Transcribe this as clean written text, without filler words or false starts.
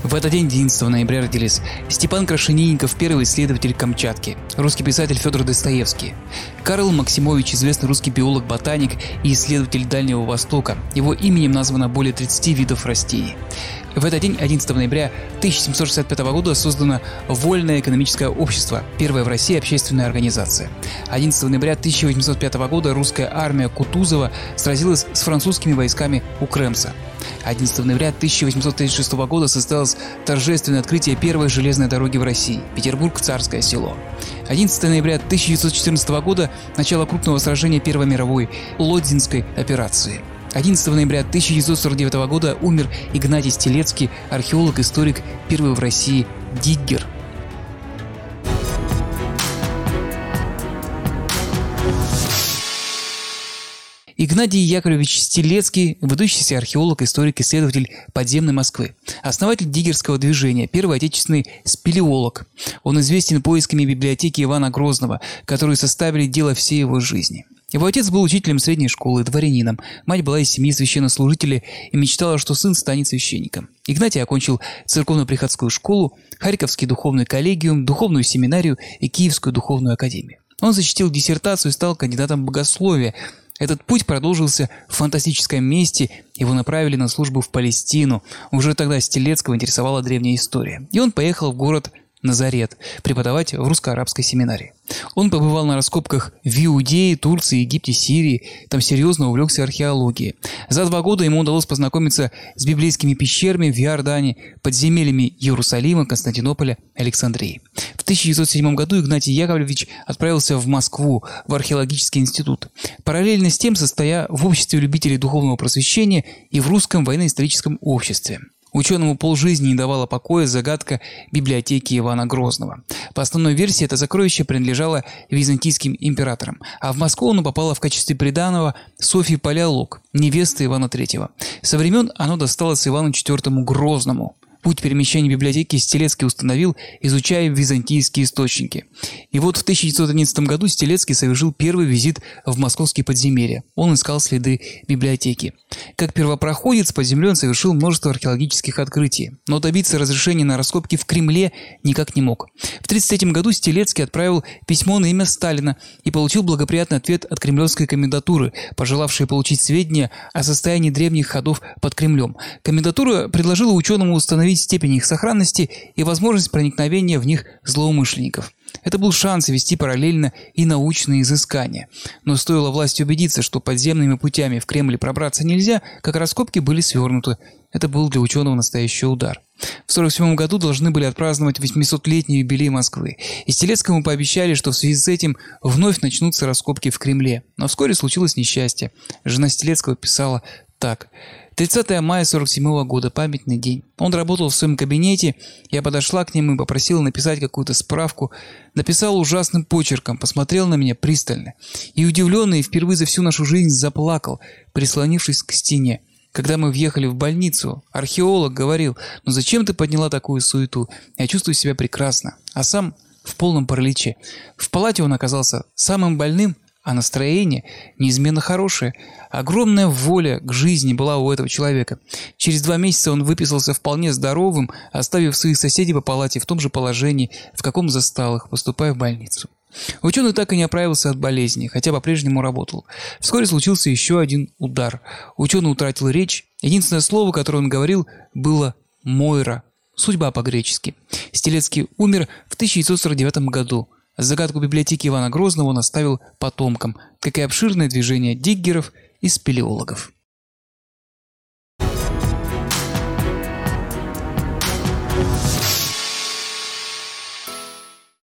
В этот день, 11 ноября, родились Степан Крашенинников, первый исследователь Камчатки, русский писатель Федор Достоевский, Карл Максимович, известный русский биолог-ботаник и исследователь Дальнего Востока. Его именем названо более 30 видов растений. В этот день, 11 ноября 1765 года, создано Вольное экономическое общество, первая в России общественная организация. 11 ноября 1805 года русская армия Кутузова сразилась с французскими войсками у Кремса. 11 ноября 1836 года состоялось торжественное открытие первой железной дороги в России – Петербург-Царское Село. 11 ноября 1914 года – начало крупного сражения Первой мировой Лодзинской операции. 11 ноября 1949 года умер Игнатий Стелецкий, археолог-историк, первый в России диггер. Игнатий Яковлевич Стелецкий – выдающийся археолог, историк, исследователь подземной Москвы, основатель диггерского движения, первый отечественный спелеолог. Он известен поисками библиотеки Ивана Грозного, которые составили дело всей его жизни. Его отец был учителем средней школы, дворянином, мать была из семьи священнослужителей и мечтала, что сын станет священником. Игнатий окончил церковно-приходскую школу, Харьковский духовный коллегиум, духовную семинарию и Киевскую духовную академию. Он защитил диссертацию и стал кандидатом богословия. Этот путь продолжился в фантастическом месте, его направили на службу в Палестину. Уже тогда Стелецкого интересовала древняя история. И он поехал в город Назарет преподавать в русско-арабской семинарии. Он побывал на раскопках в Иудее, Турции, Египте, Сирии. Там серьезно увлекся археологией. За 2 года ему удалось познакомиться с библейскими пещерами в Иордане, подземельями Иерусалима, Константинополя, Александрии. В 1907 году Игнатий Яковлевич отправился в Москву, в археологический институт. Параллельно с тем состоя в обществе любителей духовного просвещения и в русском военно-историческом обществе. Ученому полжизни не давала покоя загадка библиотеки Ивана Грозного. По основной версии это сокровище принадлежало византийским императорам, а в Москву оно попало в качестве приданого Софьи Палеолог, невесты Ивана III. Со времен оно досталось Ивану IV Грозному. Путь перемещения библиотеки Стелецкий установил, изучая византийские источники. И вот в 1911 году Стелецкий совершил первый визит в московские подземелья. Он искал следы библиотеки. Как первопроходец под землей он совершил множество археологических открытий, но добиться разрешения на раскопки в Кремле никак не мог. В 1933 году Стелецкий отправил письмо на имя Сталина и получил благоприятный ответ от кремлевской комендатуры, пожелавшей получить сведения о состоянии древних ходов под Кремлем. Комендатура предложила ученому установить степень их сохранности и возможность проникновения в них злоумышленников. Это был шанс вести параллельно и научные изыскания. Но стоило власти убедиться, что подземными путями в Кремль пробраться нельзя, как раскопки были свернуты. Это был для ученого настоящий удар. В 1947 году должны были отпраздновать 800-летний юбилей Москвы. И Стелецкому пообещали, что в связи с этим вновь начнутся раскопки в Кремле. Но вскоре случилось несчастье. Жена Стелецкого писала так. 30 мая 1947 года, памятный день. Он работал в своем кабинете, я подошла к нему и попросила написать какую-то справку. Написал ужасным почерком, посмотрел на меня пристально. И удивленный, впервые за всю нашу жизнь заплакал, прислонившись к стене. Когда мы въехали в больницу, археолог говорил, ну зачем ты подняла такую суету? Я чувствую себя прекрасно, а сам в полном параличе. В палате он оказался самым больным, а настроение неизменно хорошее. Огромная воля к жизни была у этого человека. Через 2 месяца он выписался вполне здоровым, оставив своих соседей по палате в том же положении, в каком застал их, поступая в больницу. Ученый так и не оправился от болезни, хотя по-прежнему работал. Вскоре случился еще один удар. Ученый утратил речь. Единственное слово, которое он говорил, было «Мойра». Судьба по-гречески. Стелецкий умер в 1949 году. Загадку библиотеки Ивана Грозного он оставил потомкам, как и обширное движение диггеров и спелеологов.